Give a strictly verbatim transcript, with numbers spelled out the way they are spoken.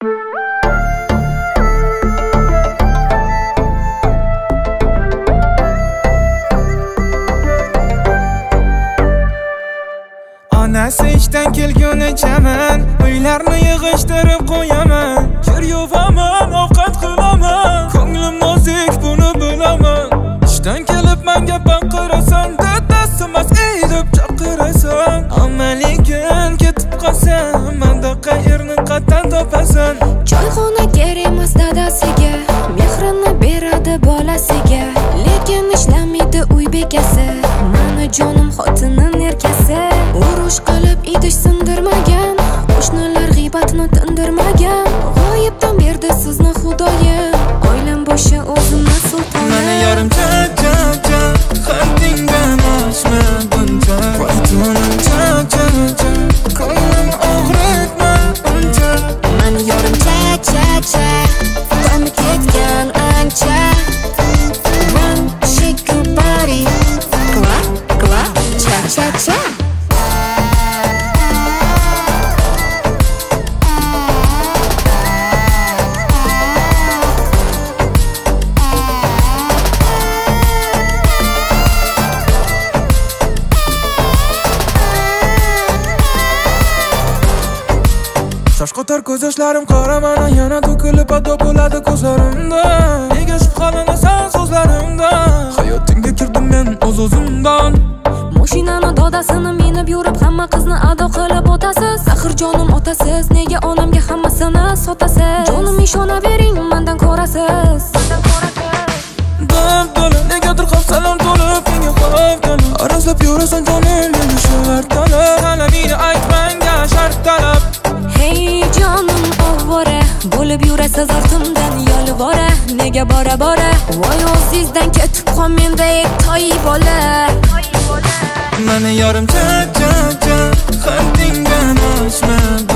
Onasi ishdan kelgunichaman uylarni yig'ishtirib qo'yaman. Kir yuvaman, ovqat qilaman. Ko'nglim nozik, buni bilaman. Ishdan kelib menga baqirasan, dadasimas ey deb chaqirasan. Amaligin ketib qolsam, menda qayerni qatdan topasan? Choyxona kerak emas dadasiga, mehrini beradi bolasiga. Lekin ishlamaydi uy bekasi, mani jonim xotinim erkasi. Urush qilib idish sindirmagan, qo'shnilar g'iybatni tindirmagan. G'oyibdan berdi sizni xudoyim, oilam boshi o'zimni sultonim. Mani yarim cha-cha-cha, xatingdan ochma buncha. Vaytonim cha-cha-cha, ko'nglim og'ritma uncha. Mani yarim cha-cha-cha, dami ketgan ancha. One shake your body, clap, clap, cha-cha-cha. Shoshqotar ko'z yoshlarim qora, mana yana to'kilib ado bo'ladi ko'zlarimda. Nega shubhalanasan so'zlarimda? Hayotingga kirdim men o'z-o'zimdan. Mashinani dodasini minib yurib hamma qizni ado qilib o'tasiz. Axir jonim otasiz, nega onamga hammasini sotasiz? Jonim ishonavering, mendan ko'rasiz. Dab-dala, negadir xavf-salom to'lib menga xavf-talab. Arazlab yurasan jonim, meni shart talab. Talabingni ayt menga shart talab. Hey jonim ovvora, bo'lib yurasiz ortimdan yolvora. Nega bora-bora, voy o'zingizdan ketib qol mendek toy bola. Mani yarim cha-cha-cha, xatingdan ochma